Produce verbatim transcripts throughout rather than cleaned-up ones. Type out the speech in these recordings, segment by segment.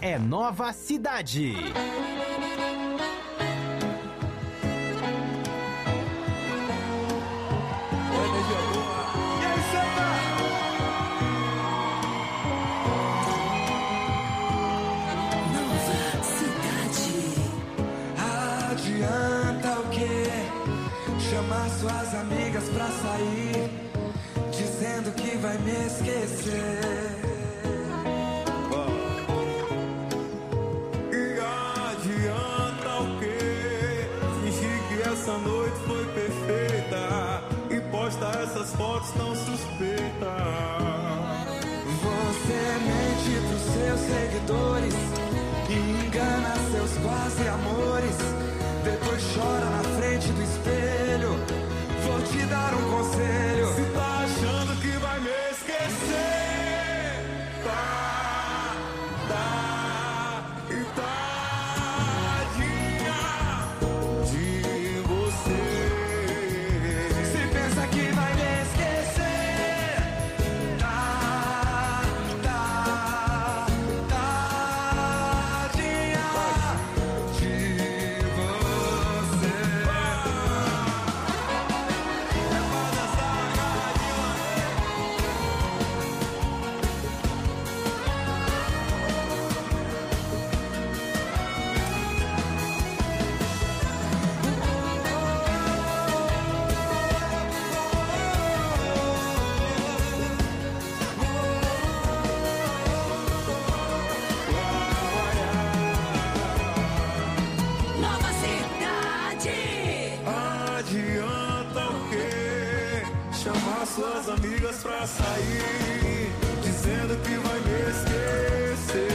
é Nova Cidade. Adianta o quê? Chamar suas amigas pra sair, dizendo que vai me esquecer. Oh. E adianta o quê? Fingir que essa noite foi perfeita e posta essas fotos tão suspeitas. Você mente pros seus seguidores e engana seus quase amores. Depois chora na frente do espelho. Vou te dar um conselho. Se tá achando que vai me esquecer, tá, tá e tadinha de você. Se pensa que vai me esquecer, tá, tá, tadinha de suas amigas pra sair, dizendo que vai me esquecer.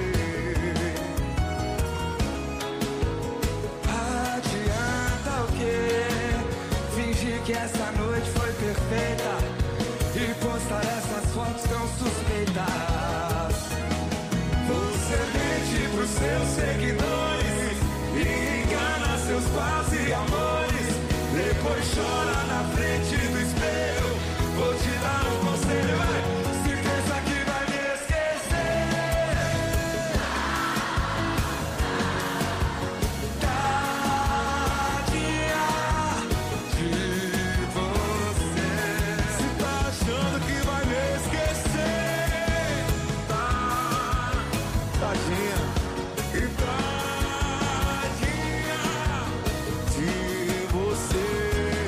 Adianta o quê? Fingir que essa noite foi perfeita e postar essas fotos tão suspeitas. Você mente pros seus seguidores e engana seus quase amores. Depois chora na frente do espelho. Vou te dar um conselho, vai. Se pensa que vai me esquecer, tadinha de você. Se tá achando que vai me esquecer, tá, tadinha e tadinha de você.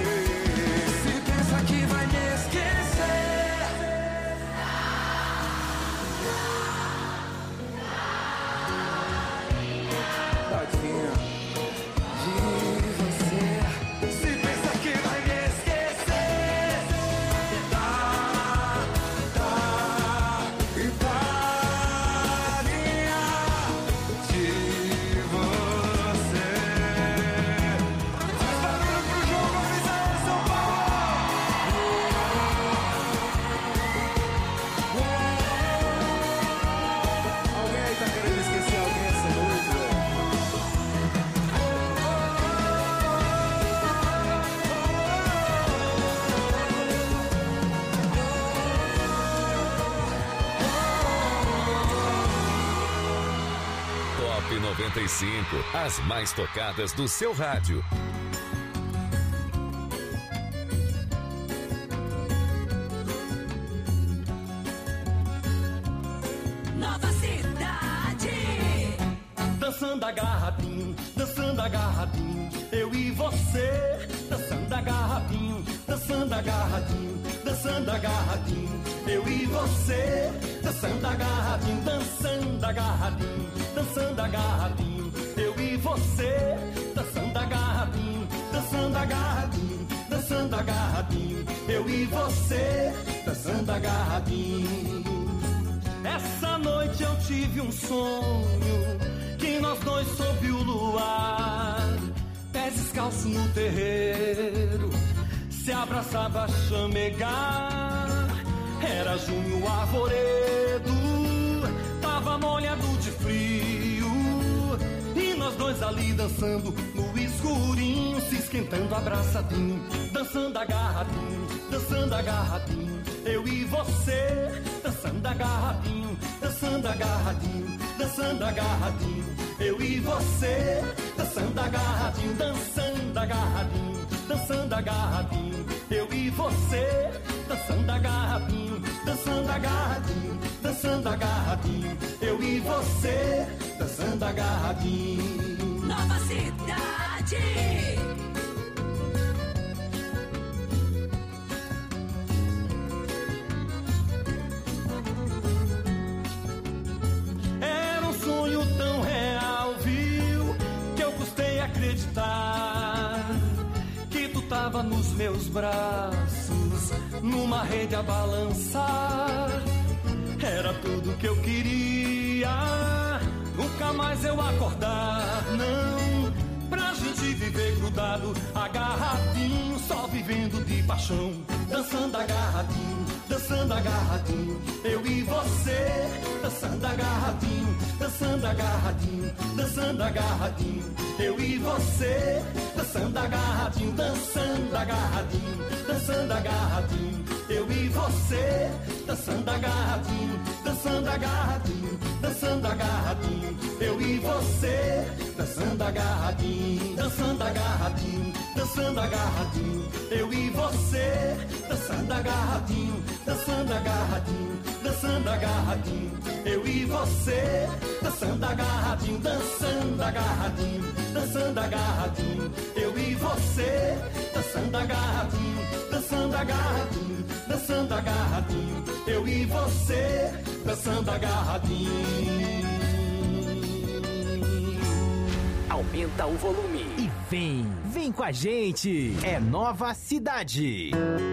noventa e cinco, as mais tocadas do seu rádio. Nova Cidade. Dançando agarradinho, dançando agarradinho, eu e você. Dançando agarradinho, dançando agarradinho, dançando agarradinho, eu e você. Dançando agarradinho, dançando agarradinho, dançando agarradinho, eu e você. Dançando agarradinho, dançando agarradinho, dançando agarradinho, eu e você. Dançando agarradinho. Essa noite eu tive um sonho, que nós dois sob o luar, pés descalços no terreiro, se abraçava a chamegar. Era junho arvoredo, tava molhado de frio, e nós dois ali dançando no escuro. escurinho, se esquentando abraçadinho, dançando agarradinho, dançando agarradinho, eu e você, dançando agarradinho, dançando agarradinho, dançando agarradinho, eu e você, dançando agarradinho, dançando agarradinho, dançando agarradinho, eu e você, dançando agarradinho, dançando agarradinho, dançando agarradinho, eu e você, dançando agarradinho. Nova Cidade. Era um sonho tão real, viu, que eu custei acreditar que tu tava nos meus braços, numa rede a balançar. Era tudo que eu queria, nunca mais eu acordar, não, pra gente viver grudado, agarradinho, só vivendo de paixão, dançando agarradinho, dançando agarradinho, eu e você, dançando agarradinho, dançando agarradinho, dançando agarradinho, eu e você, dançando agarradinho, dançando agarradinho, dançando agarradinho, eu e você, dançando agarradinho, dançando agarradinho, dançando agarradinho, eu e você, dançando agarradinho, dançando agarradinho, dançando agarradinho, eu e você, dançando agarradinho, dançando agarradinho, dançando agarradinho, eu e você, dançando agarradinho, dançando agarradinho, dançando agarradinho, eu e você, dançando agarradinho, dançando agarradinho, dançando agarradinho, eu e você, dançando agarradinho. Aumenta o volume e vem, vem com a gente. É Nova Cidade.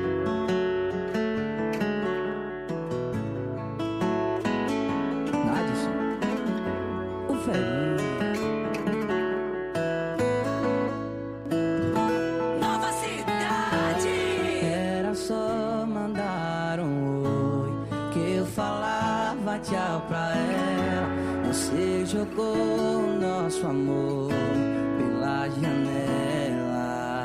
Nadson, o velhinho. Nova Cidade. Era só mandar um oi que eu falava tchau pra ela. Você jogou o nosso amor pela janela.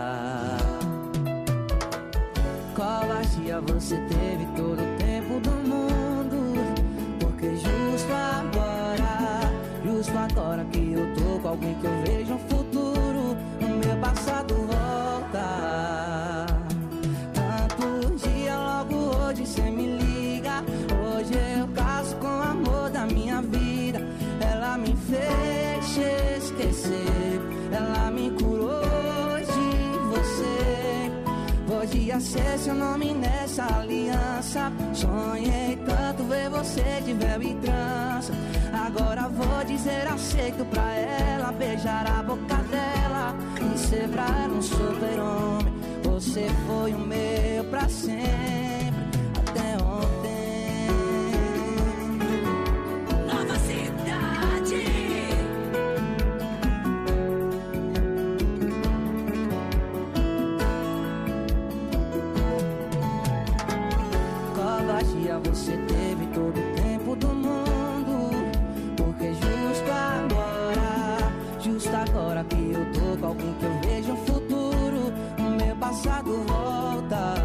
Covardia, você teve todo o tempo do mundo, porque justo agora, justo agora que eu tô com alguém que eu vejo um futuro, o meu passado volta. Tanto dia, logo hoje cê me liga. Hoje eu caso com o amor da minha vida. Ela me fez esquecer, ela me curou de você. Podia ser seu nome nessa aliança. Sonhei tanto ver você de véu e trança. Agora vou dizer aceito pra ela, beijar a boca dela e ser pra ela um super-homem. Você foi o meu pra sempre, até ontem. Nova Cidade. Covardia, você teve todo o tempo do mundo, porque justo agora, justo agora que eu tô com alguém que eu vejo um futuro, o meu passado volta.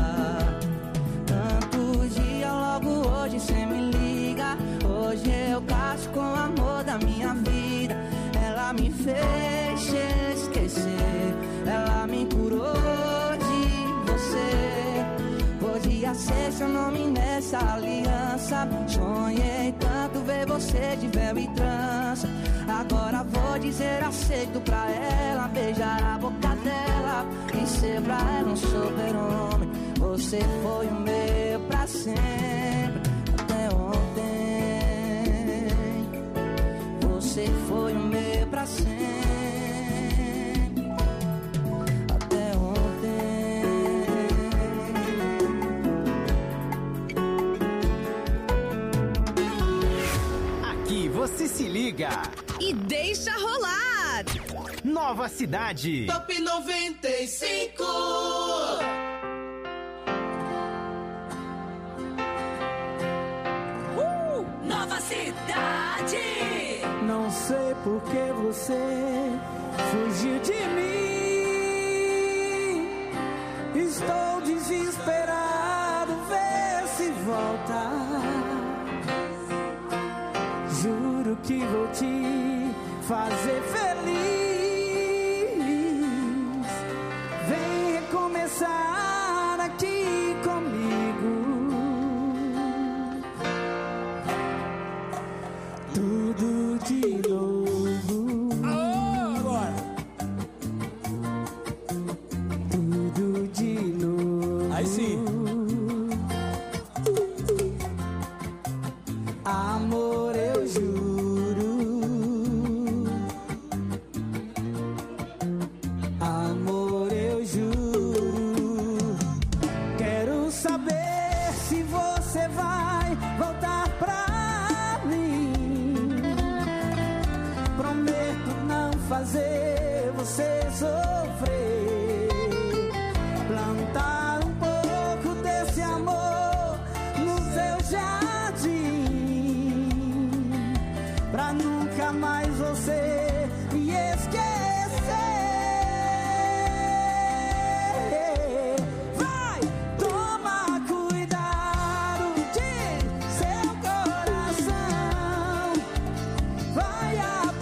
Tanto dia, logo hoje cê me liga. Hoje eu caso com o amor da minha vida. Ela me fez esquecer, ela me curou de você. Podia ser seu nome nessa aliança. Sonhei tanto ver você de véu e trança. Agora vou dizer aceito pra ela, beijar a boca dela e ser pra ela um super-homem. Você foi o meu pra sempre, até ontem. Você foi o meu pra sempre, até ontem. Aqui você se liga e deixa rolar. Nova Cidade. Top noventa e cinco. Uh! Nova Cidade. Não não sei por que você fugiu de mim. Estou desesperado, vê se volta. Juro que vou te fazer feliz. Vem recomeçar aqui comigo. Tudo de novo. Ah, agora. Tudo de novo. Aí sim. Amor, eu juro. Amor, eu juro. Quero saber se você vai voltar pra mim. Prometo não fazer você sofrer. Plantar um pouco desse amor no seu jardim, pra nunca mais você me esquecer. Vai, toma cuidado de seu coração. Vai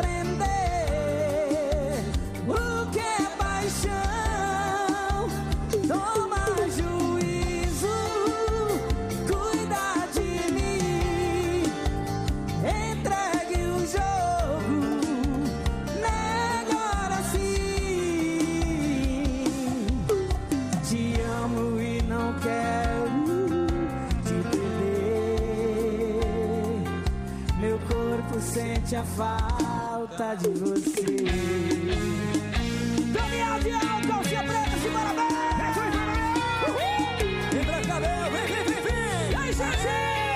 aprender o que é paixão. Toma juízo, cuida de mim. Entregue o jogo, nega agora sim. Te amo e não quero te perder. Meu corpo sente a falta de você. Daniel de Alto, se preta, se parabéns! Vem pra cá, Bel, vem, vem, vem, vem! E aí, gente?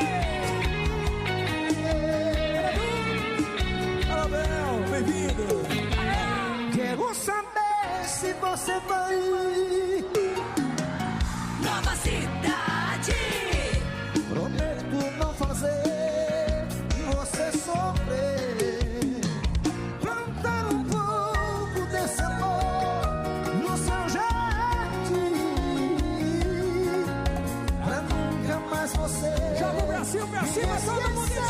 Fala, Bel, bem-vindo! Quero saber se você vai. Nova Cidade. Prometo não fazer você sofrer. Plantar um pouco desse amor no seu jardim, pra nunca mais você. Joga o Brasil pra cima, todo mundo diz!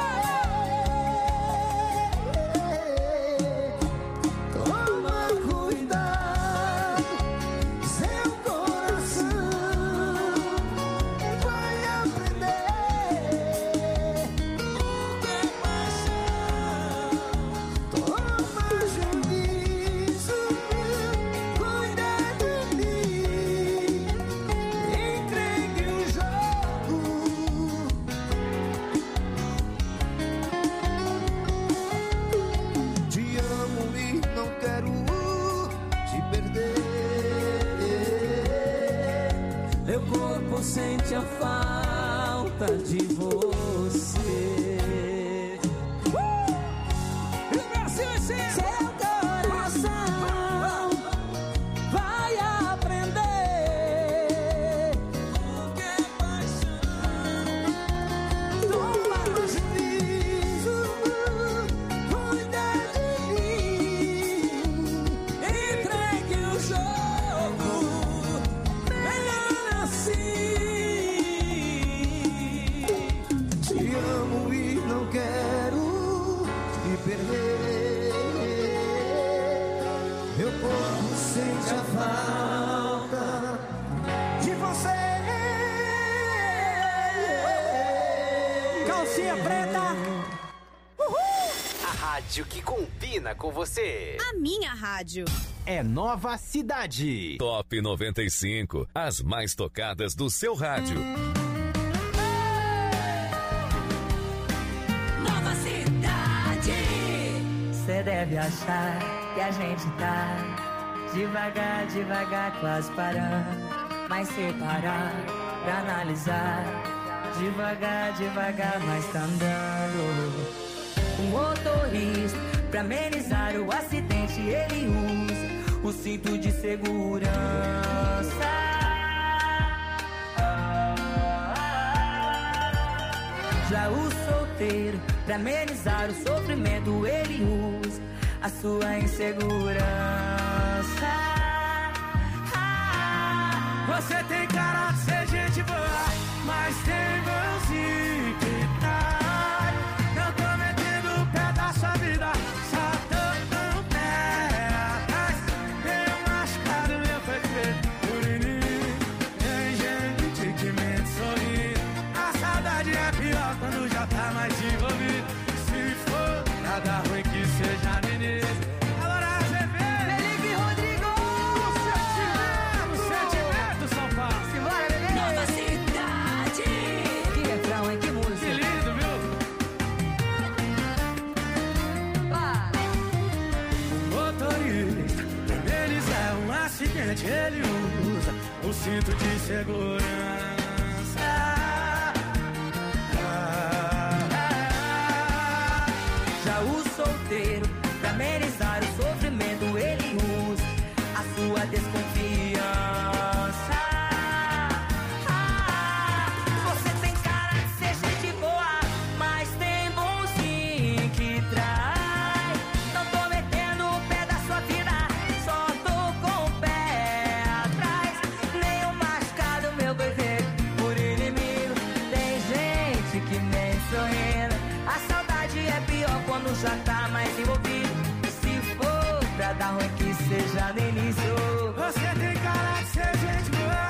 Toma cuidado, seu coração vai aprender o que é paixão. Toma juízo, cuida de mim. Entregue o jogo. Te amo e não quero te perder. Meu corpo sente a falta de você. E o Brasil em cima! Seu coração vai aprender o que é paixão. Toma juízo, cuida de mim. Entregue o jogo, melhor assim. Te amo e não quero te perder. Meu corpo sente a falta de você. Calcinha preta. A rádio que combina com você. A minha rádio. É Nova Cidade. Top noventa e cinco. As mais tocadas do seu rádio. Nova Cidade. Cê deve achar que a gente tá devagar, devagar, quase parando. Mas se parar pra analisar, devagar, devagar, mas tá andando. O motorista, pra amenizar o acidente, ele usa o cinto de segurança. Já o solteiro solteiro, pra amenizar o sofrimento, ele usa a sua insegurança. Você tem cara de ser gente boa, mas tem mãozinho que trai. Não tô metendo o pé da sua vida, só tô com o pé atrás. Tenho machucado meu feito por inimigo. Tem gente que mente sorrindo. A saudade é pior quando já tá mais envolvido. Se for pra dar ruim que seja no início. Agora você vê Felipe Rodrigo! o sentimento, São Paulo. Simbora, bebê! Nova Cidade. Que refrão, hein? Que Que música! lindo, viu? Vai! O motorista, eles é um acidente, ele usa o cinto de segurança. Já o solteiro, pra amenizar o sofrimento, ele usa a sua desconfiança. Você tem cara de ser gente boa, mas tem bonzinho que trai. Não tô metendo o pé da sua vida, só tô com o pé atrás. Nenhum machucado meu bebê por inimigo. Tem gente que nem sorrindo. A saudade é pior quando já tá mais envolvido. E se for pra dar ruim que seja no início. Você tem cara de ser gente boa,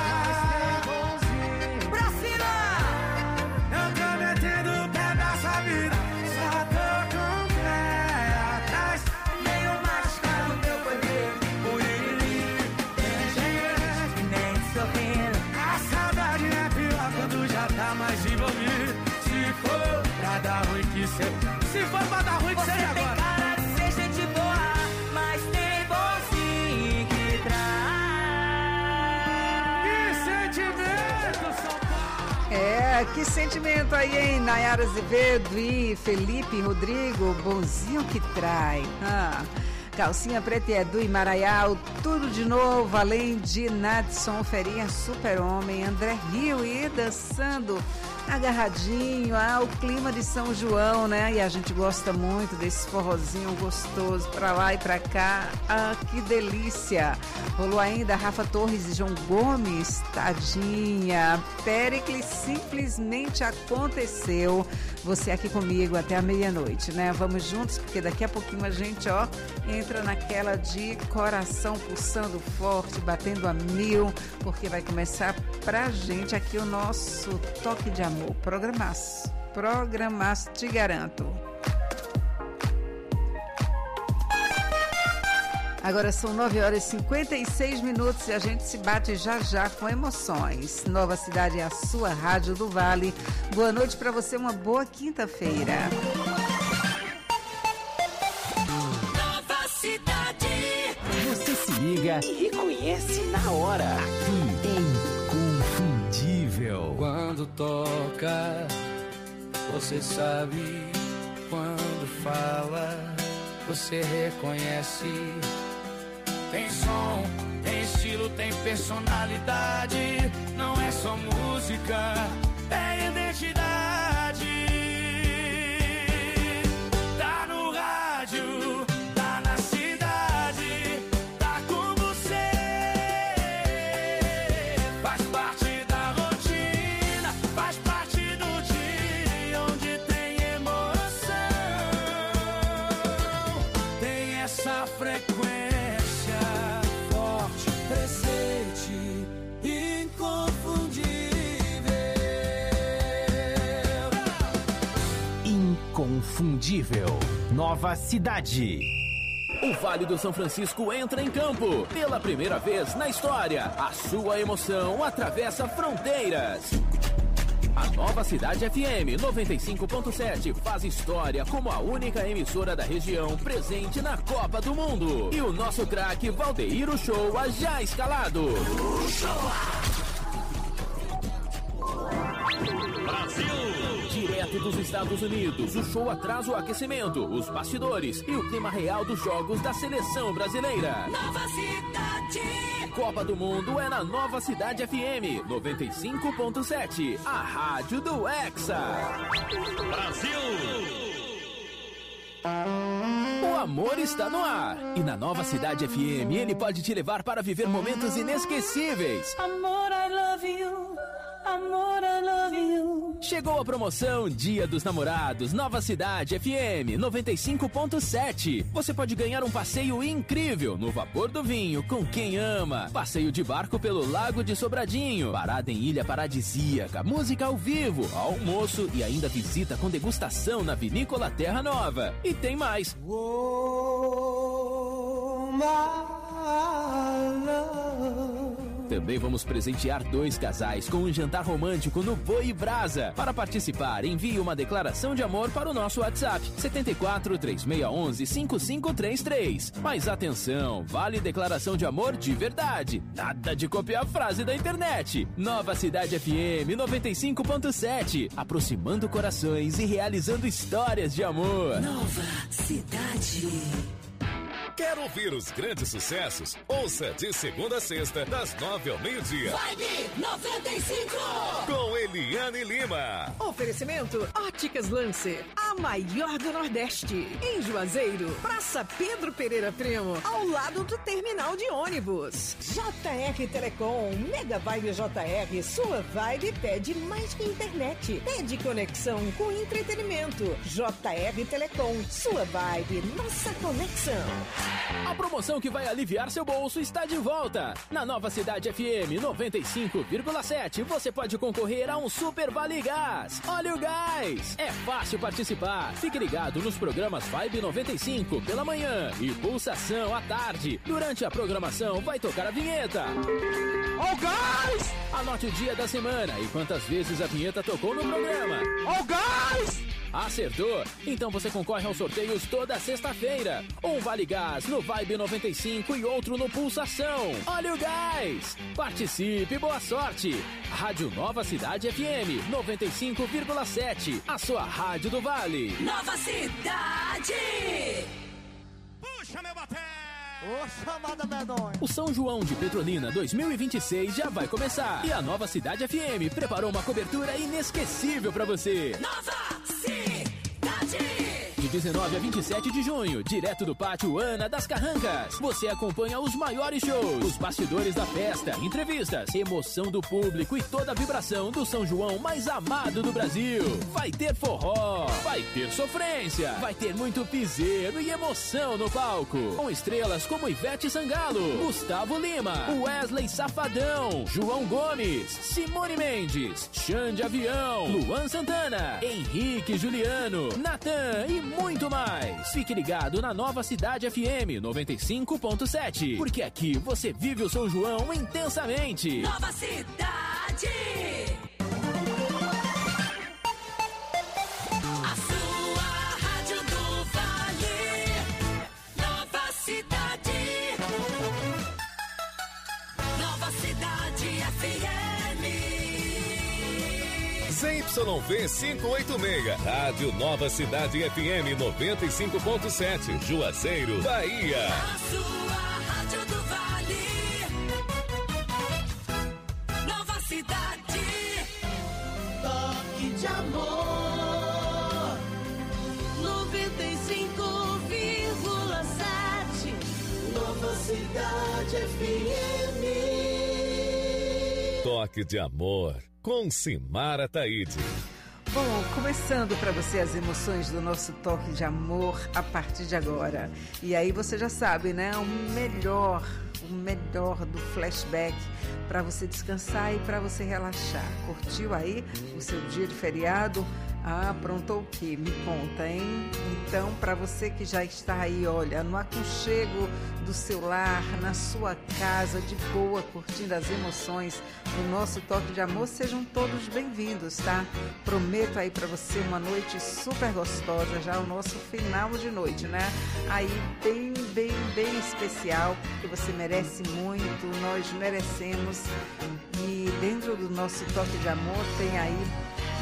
Pra cima! não tô metendo o pé da sua vida, só tô com o pé atrás. Nenhum machucado meu poder por inimigo. Tem gente que nem sorrindo. A saudade é pior quando já tá mais envolvido. Se for pra dar ruim que seja, se for pra dar ruim que Você seja tem agora. cara de ser gente boa, mas tem bonzinho que traz. Que sentimento, São Paulo. É, que sentimento aí, hein? Nayara Azevedo e Felipe Rodrigo, bonzinho que trai. Ah, Calcinha Preta e Edu e Maraial, tudo de novo, além de Nadson, Ferinha, Super-Homem, André Rio e dançando agarradinho, ah, o clima de São João, né? E a gente gosta muito desse forrozinho gostoso pra lá e pra cá. Ah, que delícia! Rolou ainda Rafa Torres e João Gomes, tadinha. Péricles simplesmente aconteceu. Você aqui comigo até a meia-noite, né? Vamos juntos, porque daqui a pouquinho a gente, ó, entra naquela de coração pulsando forte, batendo a mil, porque vai começar pra gente aqui o nosso toque de amor. Programaço, programaço, te garanto. Agora são nove horas e cinquenta e seis minutos e a gente se bate já já com emoções. Nova Cidade é a sua Rádio do Vale. Boa noite para você, uma boa quinta-feira. Nova Cidade. Você se liga e reconhece na hora. Aqui, Inconfundível. Quando toca, você sabe. Quando fala, você reconhece. Tem som, tem estilo, tem personalidade. Não é só música, é identidade. Tá no rádio, tá na cidade, tá com você. Faz parte da rotina, faz parte do dia onde tem emoção. Tem essa frequência forte, presente, inconfundível. Inconfundível. Nova Cidade. O Vale do São Francisco entra em campo. Pela primeira vez na história, a sua emoção atravessa fronteiras. A Nova Cidade F M noventa e cinco ponto sete faz história como a única emissora da região presente na Copa do Mundo. E o nosso craque Valdeir Uchoa já escalado. Brasil! Direto dos Estados Unidos, o show traz o aquecimento, os bastidores e o clima real dos jogos da seleção brasileira. Nova Cidade. Cidade. Copa do Mundo é na Nova Cidade F M noventa e cinco ponto sete, a rádio do Hexa. Brasil! O amor está no ar. E na Nova Cidade F M ele pode te levar para viver momentos inesquecíveis. Amor, I love you. Amor, I love you. Chegou a promoção Dia dos Namorados, Nova Cidade F M noventa e cinco ponto sete. Você pode ganhar um passeio incrível no Vapor do Vinho com quem ama. Passeio de barco pelo Lago de Sobradinho. Parada em Ilha Paradisíaca. Música ao vivo, almoço e ainda visita com degustação na Vinícola Terra Nova. E tem mais. Oh, my love. Também vamos presentear dois casais com um jantar romântico no Boi Brasa. Para participar, envie uma declaração de amor para o nosso WhatsApp sete quatro, três seis um um, cinco cinco três três. Mas atenção, vale declaração de amor de verdade. Nada de copiar a frase da internet. Nova Cidade F M noventa e cinco ponto sete, aproximando corações e realizando histórias de amor. Nova Cidade. Quer ouvir os grandes sucessos? Ouça de segunda a sexta, das nove ao meio-dia. Vibe noventa e cinco. Com Eliane Lima. Oferecimento Óticas Lancer, a maior do Nordeste. Em Juazeiro, Praça Pedro Pereira Primo, ao lado do terminal de ônibus. J R Telecom, Mega Vibe J R, sua vibe pede mais que internet. Pede conexão com entretenimento. J R Telecom, sua vibe, nossa conexão. A promoção que vai aliviar seu bolso está de volta. Na Nova Cidade F M noventa e cinco vírgula sete, você pode concorrer a um Super Vale Gás. Olha o gás! É fácil participar. Fique ligado nos programas Vibe noventa e cinco pela manhã e Pulsação à tarde. Durante a programação vai tocar a vinheta. Ó o gás! Anote o dia da semana e quantas vezes a vinheta tocou no programa. Ó o gás! Acertou? Então você concorre aos sorteios toda sexta-feira. Um Vale Gás no Vibe noventa e cinco e outro no Pulsação. Olha o gás! Participe, boa sorte! Rádio Nova Cidade F M noventa e cinco vírgula sete, a sua rádio do Vale. Nova Cidade! Puxa, meu baté! Ô, chamada medonha! O São João de Petrolina dois mil e vinte e seis já vai começar. E a Nova Cidade F M preparou uma cobertura inesquecível pra você. Nova Cidade! De dezenove a vinte e sete de junho, direto do Pátio Ana das Carrancas, você acompanha os maiores shows, os bastidores da festa, entrevistas, emoção do público e toda a vibração do São João mais amado do Brasil. Vai ter forró, vai ter sofrência, vai ter muito piseiro e emoção no palco, com estrelas como Ivete Sangalo, Gustavo Lima, Wesley Safadão, João Gomes, Simone Mendes, Xande Avião, Luan Santana, Henrique Juliano, Natan e muito mais. Fique ligado na Nova Cidade F M noventa e cinco ponto sete, porque aqui você vive o São João intensamente. Nova Cidade! A sua rádio do Vale. Nova Cidade. Nova Cidade F M. Z Y V quinhentos e oitenta e seis, Rádio Nova Cidade F M noventa e cinco ponto sete, Juazeiro, Bahia. A sua rádio do Vale. Nova Cidade. Toque de amor. noventa e cinco vírgula sete. Nova Cidade F M. Toque de Amor, com Simara Taide. Bom, começando para você as emoções do nosso Toque de Amor a partir de agora. E aí você já sabe, né? O melhor, o melhor do flashback para você descansar e para você relaxar. Curtiu aí o seu dia de feriado? Ah, aprontou o quê? Me conta, hein? Então, para você que já está aí, olha, no aconchego do seu lar, na sua casa, de boa, curtindo as emoções do nosso Toque de Amor, sejam todos bem-vindos, tá? Prometo aí para você uma noite super gostosa, já o nosso final de noite, né? Aí bem, bem, bem especial, que você merece muito, nós merecemos. E dentro do nosso Toque de Amor tem aí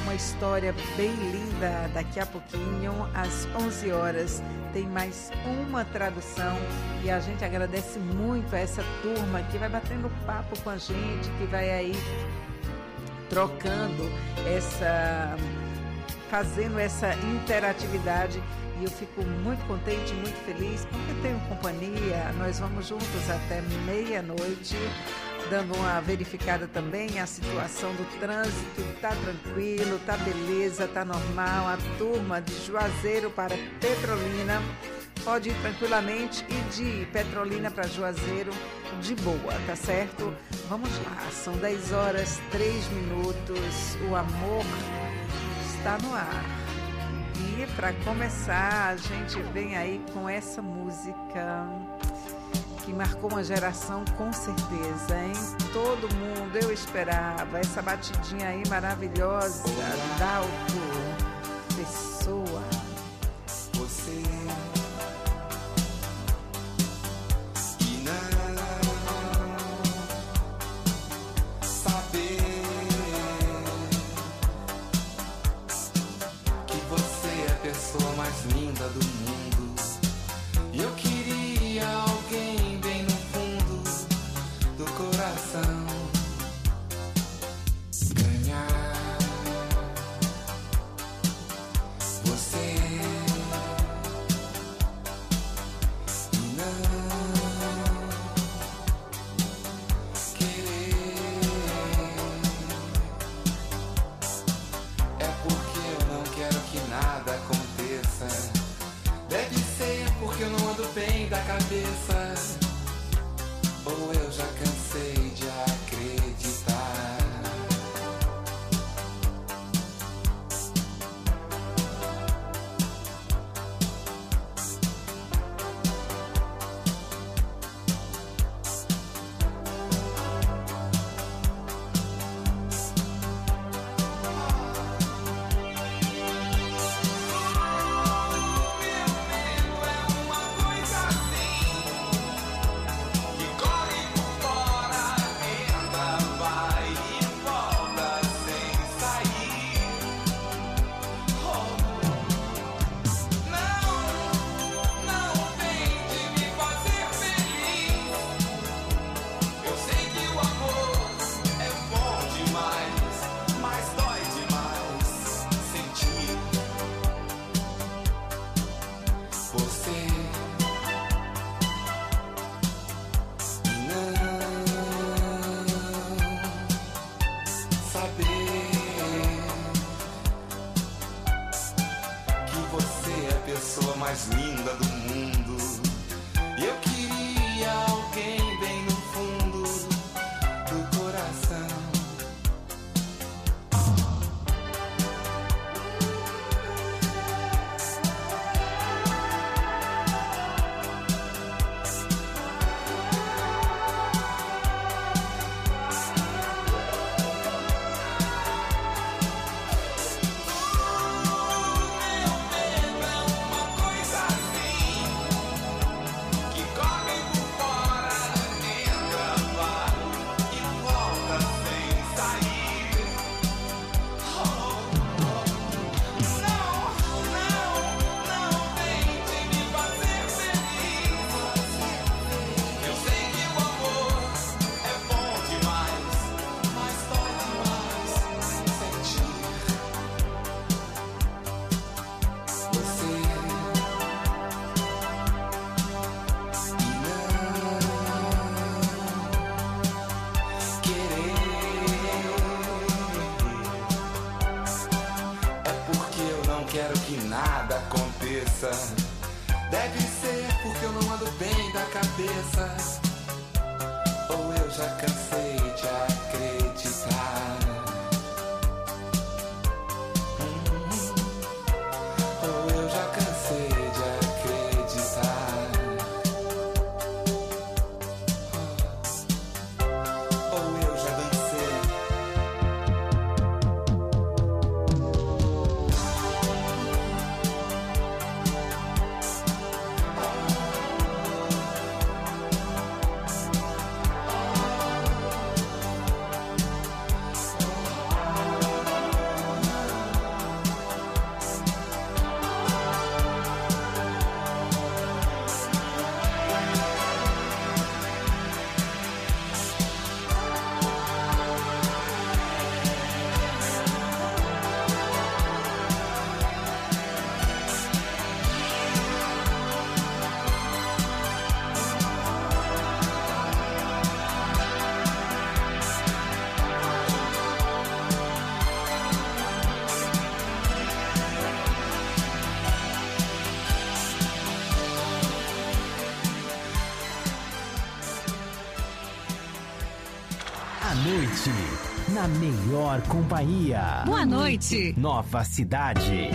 uma história bem linda. Daqui a pouquinho, às onze horas, tem mais uma tradução e a gente agradece muito a essa turma que vai batendo papo com a gente, que vai aí trocando essa, fazendo essa interatividade. E eu fico muito contente, muito feliz, porque tenho companhia. Nós vamos juntos até meia-noite, dando uma verificada também. A situação do trânsito tá tranquilo, tá beleza, tá normal. A turma de Juazeiro para Petrolina pode ir tranquilamente e de Petrolina para Juazeiro de boa, tá certo? Vamos lá, são dez horas, três minutos. O amor está no ar. E para começar, a gente vem aí com essa música que marcou uma geração com certeza, hein? Todo mundo, eu esperava essa batidinha aí maravilhosa, Dalto Pessoa. Você e não saber que você é a pessoa mais linda do mundo. E eu queria alguém bem no fundo do coração ganhar você e não querer. É porque eu não quero que nada aconteça. Deve ser porque eu não ando bem da cabeça. Ou eu já cansei de acreditar. Mais linda do mundo. E eu queria alguém bem no fundo do coração. Deve ser porque eu não ando bem da cabeça. Ou eu já cansei de acreditar. Hum, ou eu já cansei de acreditar. Oh, ou eu já dancei. À noite, na melhor companhia. Boa noite. Nova Cidade.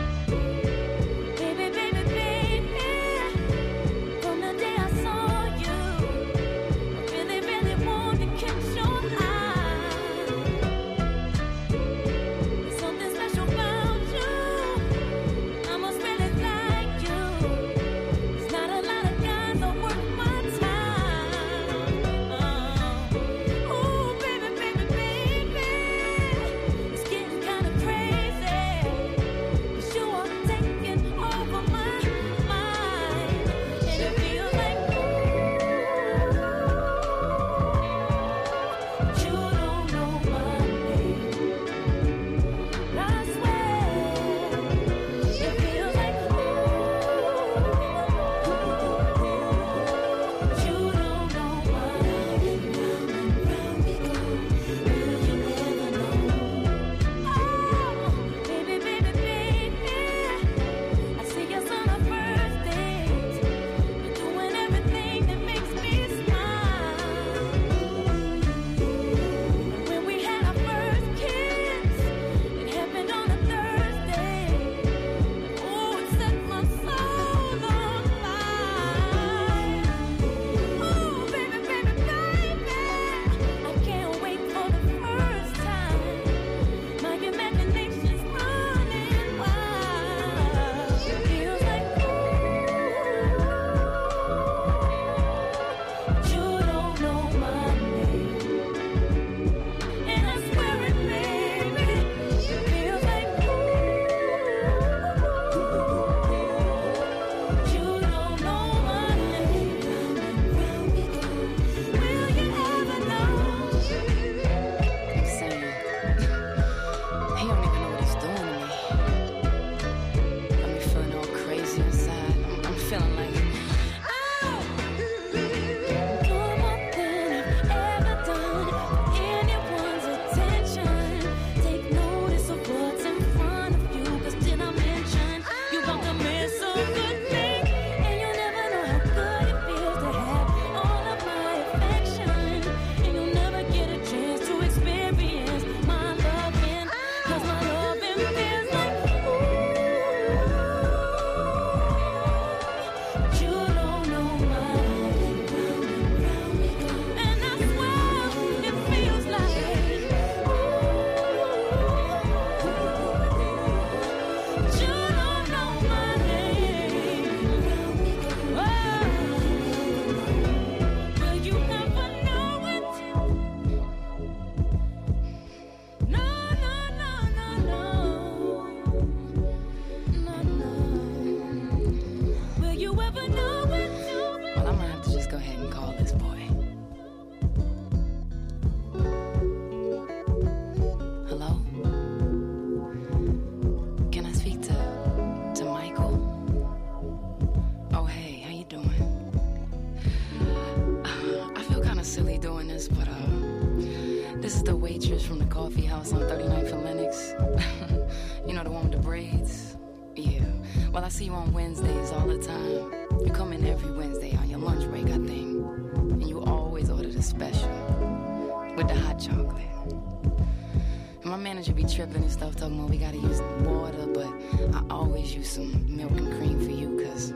Tripping and stuff, talking about we gotta use water, but I always use some milk and cream for you, cause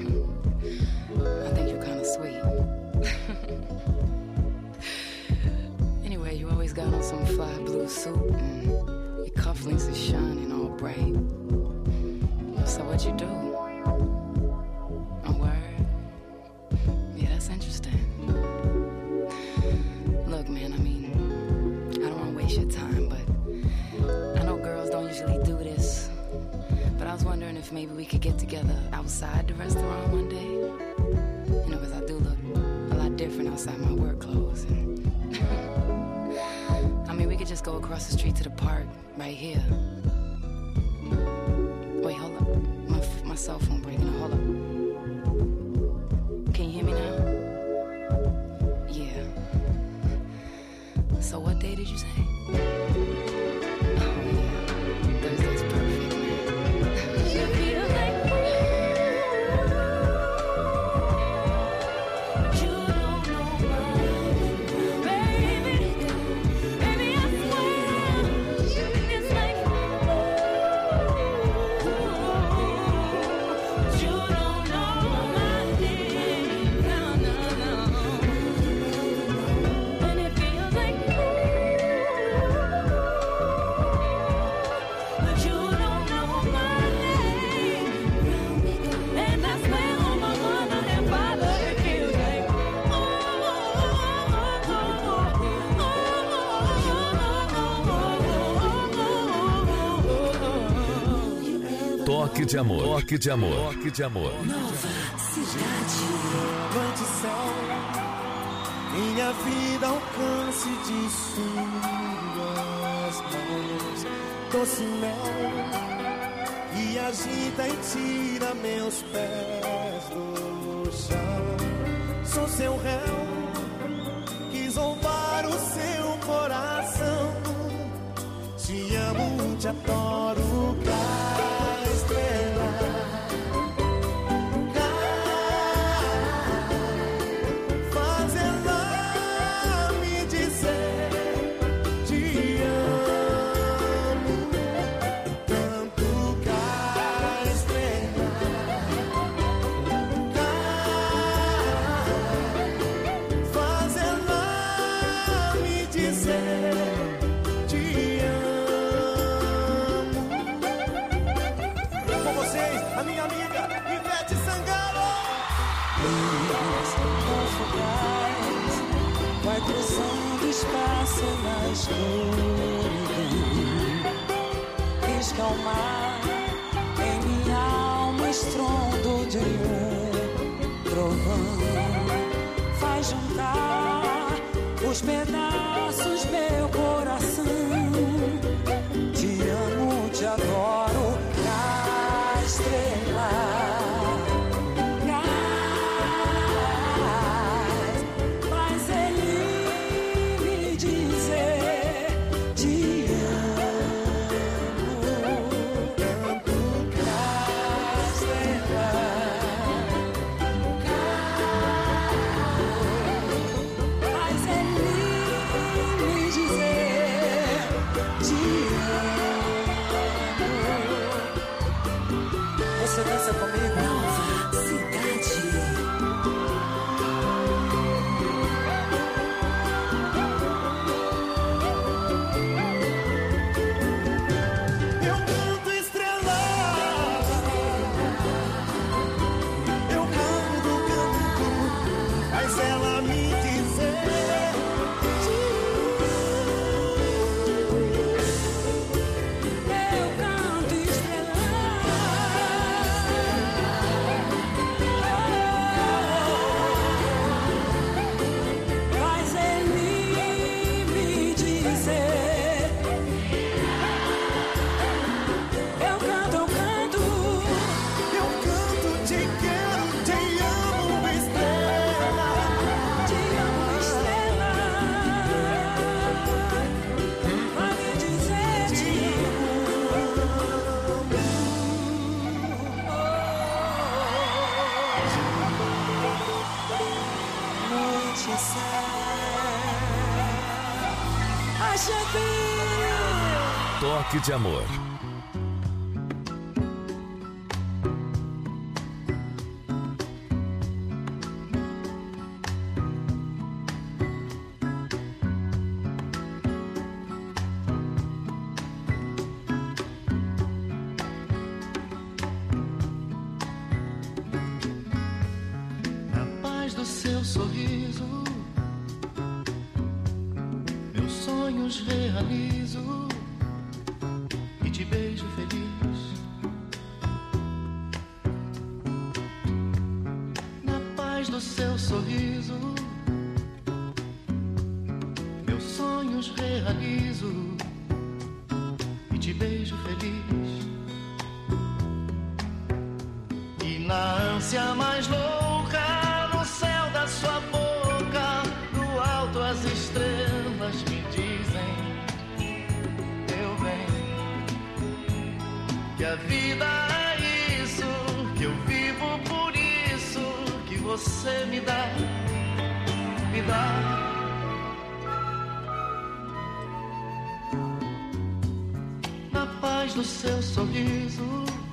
I think you're kinda sweet. Anyway, you always got on some fly blue suit and your cufflinks are shining all bright. So what you do? A word? Yeah, that's interesting. Look, man, I mean, I don't wanna waste your time, but I know girls don't usually do this, but I was wondering if maybe we could get together outside the restaurant one day. You know, because I do look a lot different outside my work clothes. And I mean, we could just go across the street to the park right here. Wait, hold up. My, my cell phone breaking up. Hold up. Can you hear me now? Yeah. So what day did you say? Toque de amor, toque de amor, toque de amor. Nova Cidade. Levante céu, minha vida alcance de suas mãos. Doce mel, e agita e tira meus pés do chão. Sou seu réu, quis roubar o seu coração. Te amo, te adoro, cá estrela. Cá, faz ela me dizer te amo. Tanto cá estrela. Cá, faz ela me dizer te amo. A minha amiga Ivete Sangalo. Vai cruzando espaço na escuridão. Quis calmar em minha alma estrondo de um trovão. Faz juntar os pedaços meu coração. Te amo, te adoro, estrela. Gás, faz ele me dizer te amo. Tanto gás, estrela. Gás, faz ele me dizer te amo. Você dança comigo? Nova Cidade. Eu canto estrela. Eu canto, canto, faz ela me dizer eu canto estrela. Faz ele me dizer eu canto, eu canto. eu canto, te quero, te amo, estrela. Te amo, estrela. Vai me dizer te amo. Noite sai, acha bem. Toque de amor. Na paz do seu sorriso, meus sonhos realizo e te beijo feliz. Na paz do seu sorriso, meus sonhos realizo e te beijo feliz. E na ânsia mais louca, no céu da sua boca, do alto as estrelas me dizem eu venho, que a vida é isso, que eu vivo por isso, que você me dá, me dá. Na paz do seu sorriso,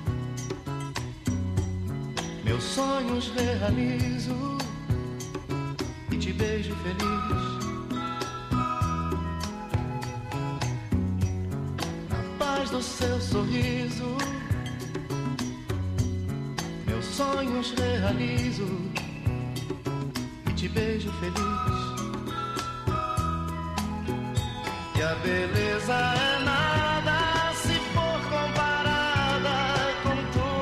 meus sonhos realizo e te beijo feliz. Na paz do seu sorriso, meus sonhos realizo e te beijo feliz. E a beleza é nada se for comparada com tudo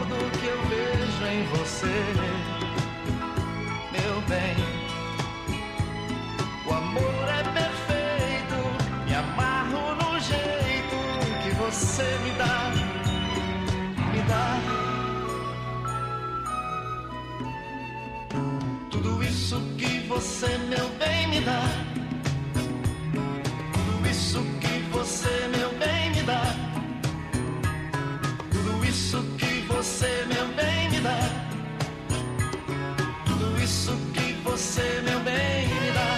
você me dá, me dá. Tudo isso que você, meu bem, me dá. Tudo isso que você, meu bem, me dá. Tudo isso que você, meu bem, me dá. Tudo isso que você, meu bem, me dá.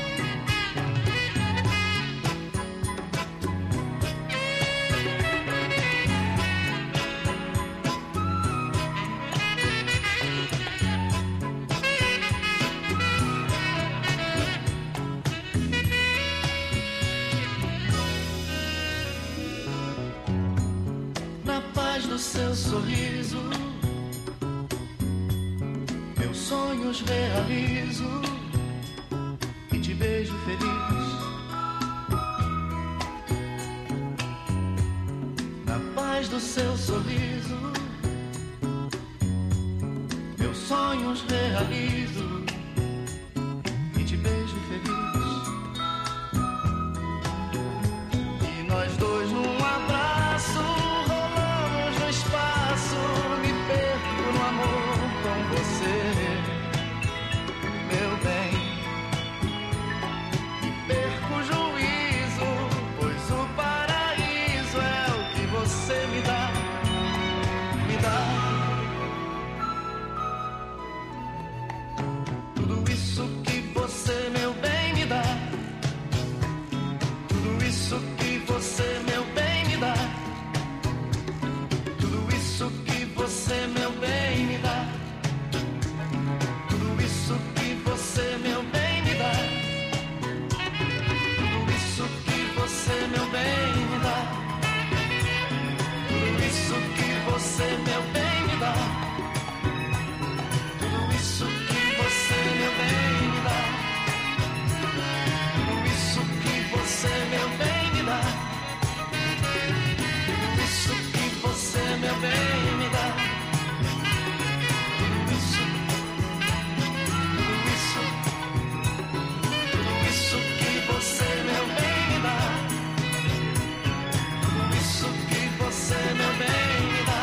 Do seu sorriso, meus sonhos realizo e te beijo feliz. Na paz do seu sorriso, meus sonhos realizo e te beijo feliz. E nós dois num abraço, me perco no amor com você, meu bem. E perco o juízo, pois o paraíso é o que você me dá, me dá. Tudo isso que você, meu bem, me dá. Tudo isso que você, meu bem, me dá. Tudo isso que você, meu bem, me dá. Tudo isso que você, meu bem, me dá. Tudo isso que você, meu bem, me dá. Tudo isso que você, meu bem, me dá. Tudo isso que você, meu bem, me dá. Tudo isso que você, meu bem, me dá. Tudo isso que você, meu bem, me dá. Tudo isso, tudo isso, tudo isso que você, meu bem, me dá. Tudo isso que você, meu bem, me dá.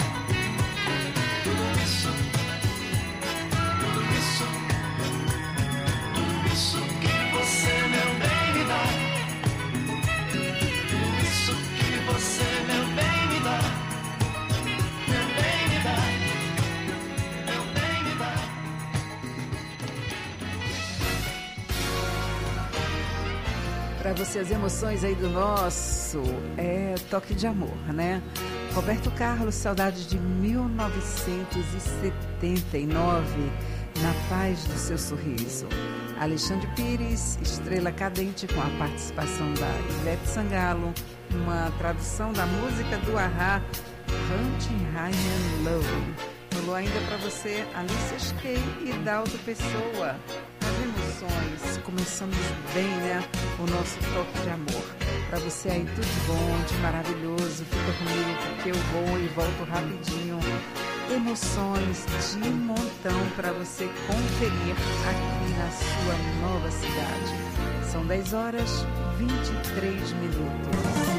Tudo isso, tudo isso, tudo isso que você, meu bem, me dá. Tudo isso que você, meu bem, me dá. Meu bem, me dá. Meu bem, me dá. Para você as emoções aí do nosso é toque de amor, né? Roberto Carlos, saudade de mil novecentos e setenta e nove, na paz do seu sorriso. Alexandre Pires, Estrela Cadente, com a participação da Ivete Sangalo, uma tradução da música do A-ha, Hunting High and Low. Rolou ainda para você Alicia Skay e Daldo Pessoa. As emoções, começamos bem, né? O nosso toque de amor. Para você aí tudo de bom, de maravilhoso, fica comigo porque eu vou e volto rapidinho. Emoções de montão para você conferir aqui na sua nova cidade. São dez horas e vinte e três minutos.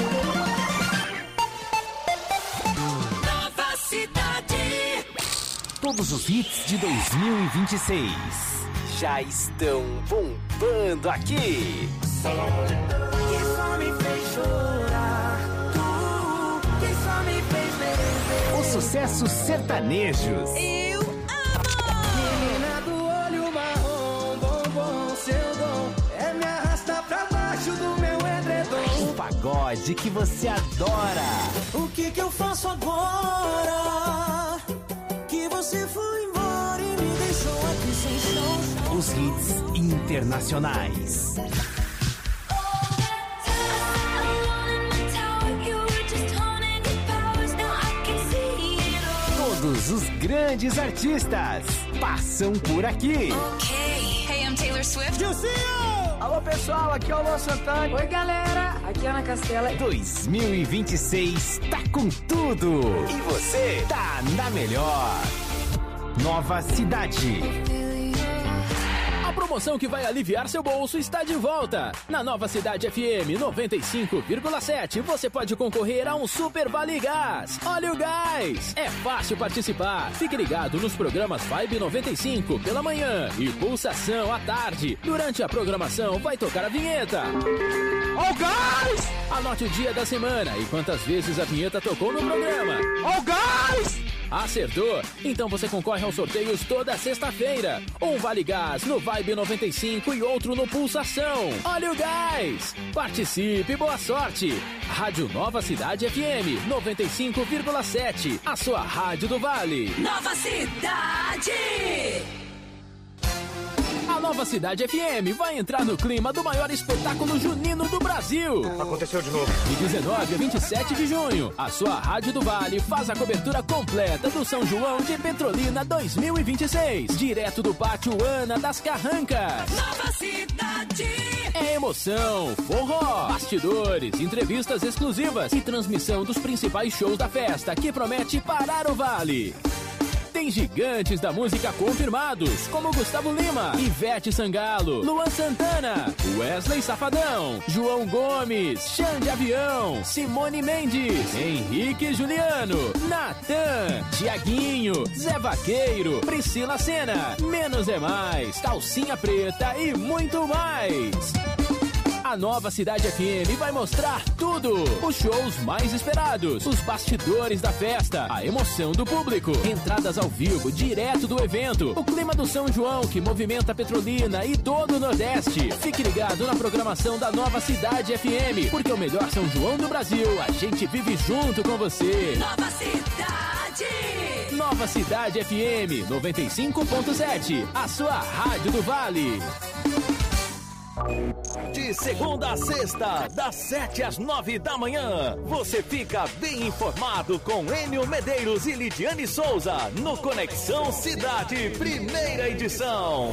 Nova cidade. Todos os hits de dois mil e vinte e seis já estão bombando aqui. Que só me fez chorar, tu que só me fez beber. Os sucessos sertanejos. Eu amo. Menina do olho marrom, bombom, seu dom é me arrastar pra baixo do meu edredom. O pagode que você adora. O que que eu faço agora? Que você foi embora e me deixou aqui sem chão. Os hits internacionais. Todos os grandes artistas passam por aqui. Ok, hey, I'm Taylor Swift. Gilcinho! Alô pessoal, aqui é o Luan Santana. Oi galera, aqui é Ana Castela. dois mil e vinte e seis tá com tudo. E você tá na melhor. Nova cidade. promoção que vai aliviar seu bolso está de volta. Na Nova Cidade F M noventa e cinco vírgula sete, você pode concorrer a um Super Vale Gás. Olha o gás! É fácil participar. Fique ligado nos programas Vibe noventa e cinco pela manhã e Pulsação à tarde. Durante a programação vai tocar a vinheta. Ó o gás! Anote o dia da semana e quantas vezes a vinheta tocou no programa. Ó o gás! Acertou? Então você concorre aos sorteios toda sexta-feira. Um Vale Gás no Vibe noventa e cinco e outro no Pulsação. Olha o gás! Participe, boa sorte! Rádio Nova Cidade F M noventa e cinco vírgula sete, a sua rádio do Vale. Nova Cidade! A Nova Cidade F M vai entrar no clima do maior espetáculo junino do Brasil. Aconteceu de novo. De dezenove a vinte e sete de junho, a sua Rádio do Vale faz a cobertura completa do São João de Petrolina dois mil e vinte e seis. Direto do Pátio Ana das Carrancas. Nova Cidade! É emoção, forró, bastidores, entrevistas exclusivas e transmissão dos principais shows da festa que promete parar o Vale. Tem gigantes da música confirmados, como Gustavo Lima, Ivete Sangalo, Luan Santana, Wesley Safadão, João Gomes, Xande Avião, Simone Mendes, Henrique Juliano, Natan, Tiaguinho, Zé Vaqueiro, Priscila Sena, Menos é Mais, Calcinha Preta e muito mais. A Nova Cidade F M vai mostrar tudo. Os shows mais esperados, os bastidores da festa, a emoção do público, entradas ao vivo direto do evento, o clima do São João que movimenta a Petrolina e todo o Nordeste. Fique ligado na programação da Nova Cidade F M, porque o melhor São João do Brasil, a gente vive junto com você. Nova Cidade! Nova Cidade F M noventa e cinco ponto sete, a sua rádio do Vale. De segunda a sexta, das sete às nove da manhã, você fica bem informado com Enio Medeiros e Lidiane Souza no Conexão Cidade, primeira edição.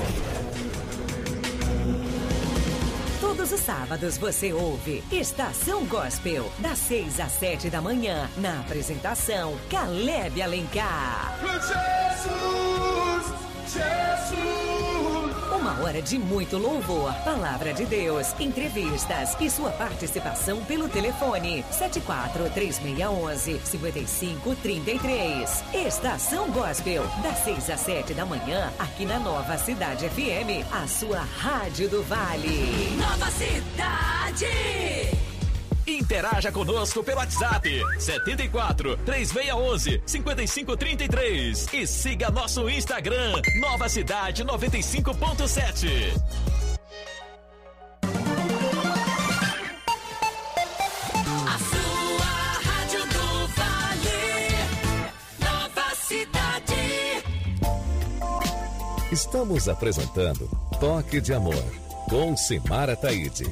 Todos os sábados você ouve Estação Gospel, das seis às sete da manhã, na apresentação Caleb Alencar. Jesus, Jesus. Uma hora de muito louvor, palavra de Deus, entrevistas e sua participação pelo telefone sete quatro três seis um um cinco cinco três três. Estação Gospel, das seis às sete da manhã, aqui na Nova Cidade F M, a sua rádio do Vale. Nova Cidade! Interaja conosco pelo WhatsApp sete quatro três seis um um cinco cinco três três e siga nosso Instagram Nova Cidade noventa e cinco ponto sete. A sua rádio do Vale, Nova Cidade. Estamos apresentando Toque de Amor com Simara Taide.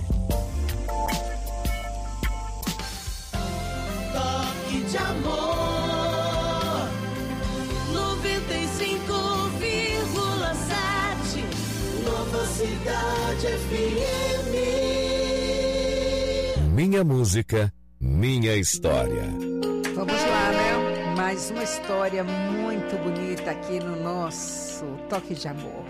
De amor, noventa e cinco vírgula sete, Nova Cidade F M. Minha música, minha história. Vamos lá, né? Mais uma história muito bonita aqui no nosso Toque de Amor.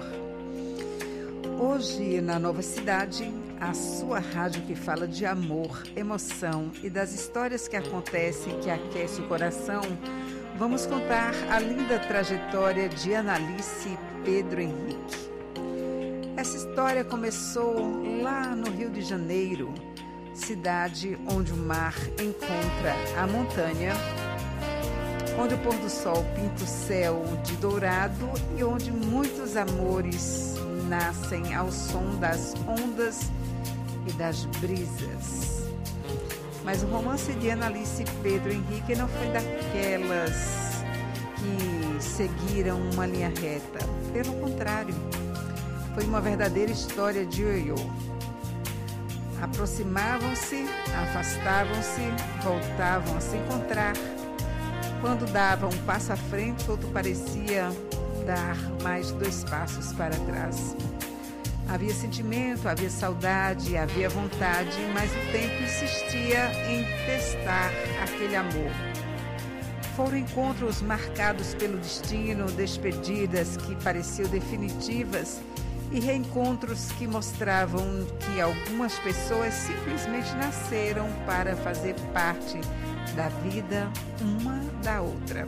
Hoje, na Nova Cidade, a sua rádio que fala de amor, emoção e das histórias que acontecem, que aquecem o coração, vamos contar a linda trajetória de Analice Pedro Henrique. Essa história começou lá no Rio de Janeiro, cidade onde o mar encontra a montanha, onde o pôr do sol pinta o céu de dourado e onde muitos amores nascem ao som das ondas e das brisas. Mas o romance de Analice Pedro Henrique não foi daquelas que seguiram uma linha reta. Pelo contrário, foi uma verdadeira história de ioiô. Aproximavam-se, afastavam-se, voltavam a se encontrar. Quando davam um passo à frente, outro parecia dar mais dois passos para trás. Havia sentimento, havia saudade, havia vontade, mas o tempo insistia em testar aquele amor. Foram encontros marcados pelo destino, despedidas que pareciam definitivas e reencontros que mostravam que algumas pessoas simplesmente nasceram para fazer parte da vida uma da outra.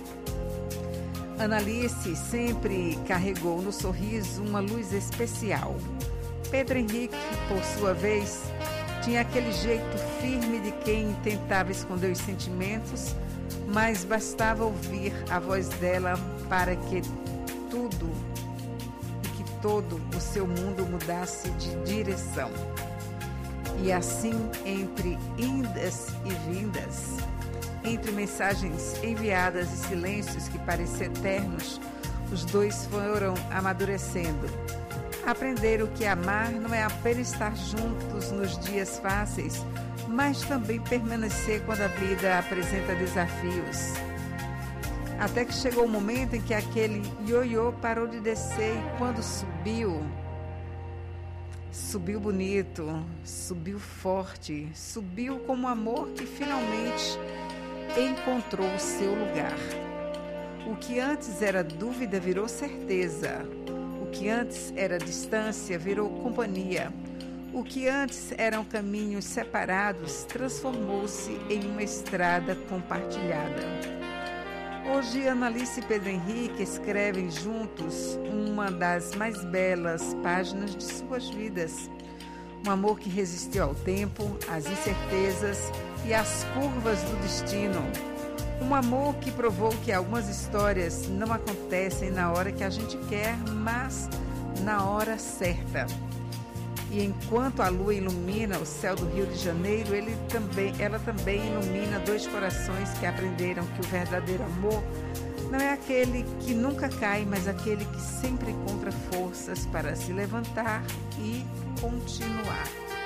Analice sempre carregou no sorriso uma luz especial. Pedro Henrique, por sua vez, tinha aquele jeito firme de quem tentava esconder os sentimentos, mas bastava ouvir a voz dela para que tudo e que todo o seu mundo mudasse de direção. E assim, entre indas e vindas, entre mensagens enviadas e silêncios que pareciam eternos, os dois foram amadurecendo. Aprenderam que amar não é apenas estar juntos nos dias fáceis, mas também permanecer quando a vida apresenta desafios. Até que chegou o momento em que aquele ioiô parou de descer e quando subiu, subiu bonito, subiu forte, subiu como amor que finalmente encontrou o seu lugar. O que antes era dúvida virou certeza. O que antes era distância virou companhia. O que antes eram caminhos separados transformou-se em uma estrada compartilhada. Hoje, Analice e Pedro Henrique escrevem juntos uma das mais belas páginas de suas vidas. Um amor que resistiu ao tempo, às incertezas e às curvas do destino. Um amor que provou que algumas histórias não acontecem na hora que a gente quer, mas na hora certa. E enquanto a lua ilumina o céu do Rio de Janeiro, ele também, ela também ilumina dois corações que aprenderam que o verdadeiro amor não é aquele que nunca cai, mas aquele que sempre encontra forças para se levantar e continuar.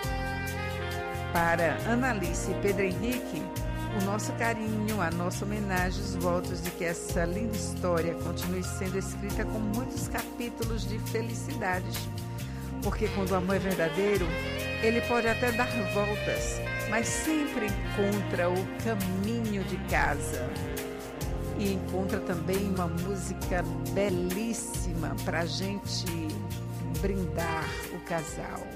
Para Analice e Pedro Henrique, o nosso carinho, a nossa homenagem, os votos de que essa linda história continue sendo escrita com muitos capítulos de felicidades. Porque quando o amor é verdadeiro, ele pode até dar voltas, mas sempre encontra o caminho de casa. E encontra também uma música belíssima para a gente brindar o casal.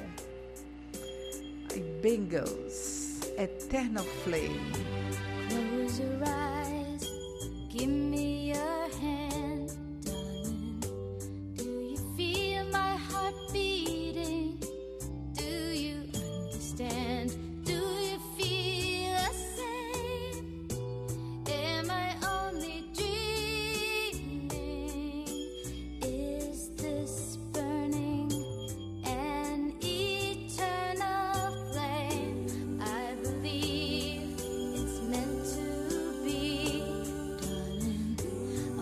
Bengals, Eternal Flame. Close your eyes, give me your hand, darling. Do you feel my heart beating? Do you understand? Do you feel the same? Am I only dreaming? Is this burning an eternal flame? I believe it's meant to be, darling.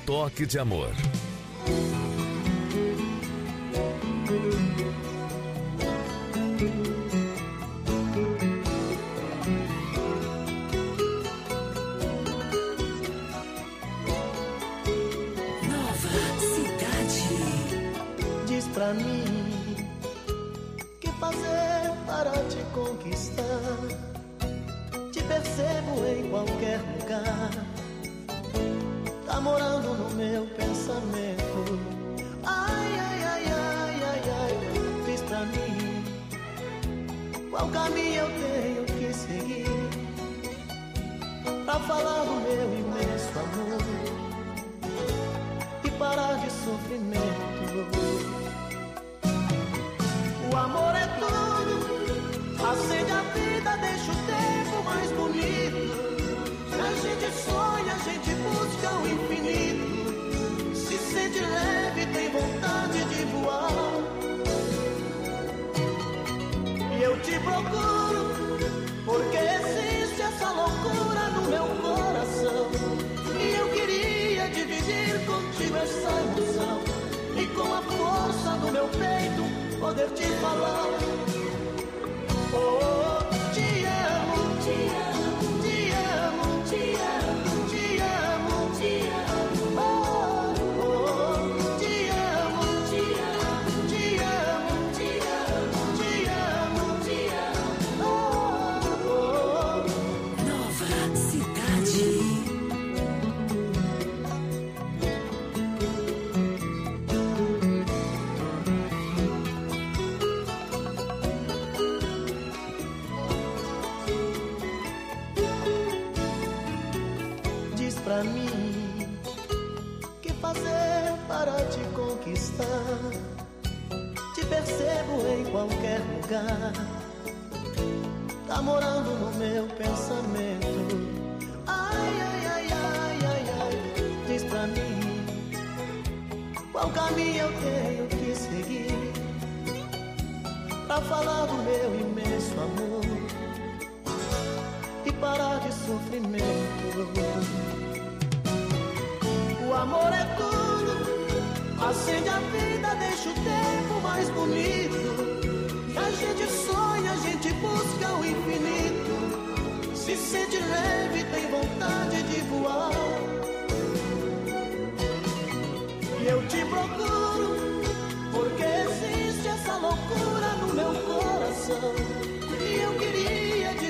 toque de amor. Pra mim, que fazer para te conquistar? Te percebo em qualquer lugar, tá morando no meu pensamento. Ai, ai, ai, ai, ai, ai, diz pra mim, qual caminho eu tenho que seguir pra falar do meu imenso amor e parar de sofrimento. O amor é tudo, acende a vida, deixa o tempo mais bonito. A gente sonha, a gente busca o infinito, se sente leve, tem vontade de voar. E eu te procuro, porque existe essa loucura no meu coração. E eu queria dividir contigo essa emoção, e com a força do meu peito poder te falar. Oh, oh, te amo, te amo, te amo, te amo, te amo, te amo. Oh, oh, te amo, te amo, te amo, te amo, te amo, te amo. Oh, oh. Nova Cidade. Pra mim, que fazer para te conquistar? Te percebo em qualquer lugar, tá morando no meu pensamento. Ai, ai, ai, ai, ai, ai, diz pra mim, qual caminho eu tenho que seguir pra falar do meu imenso amor e parar de sofrimento. O amor é tudo, acende a vida, deixa o tempo mais bonito. A gente sonha, a gente busca o infinito, se sente leve, tem vontade de voar.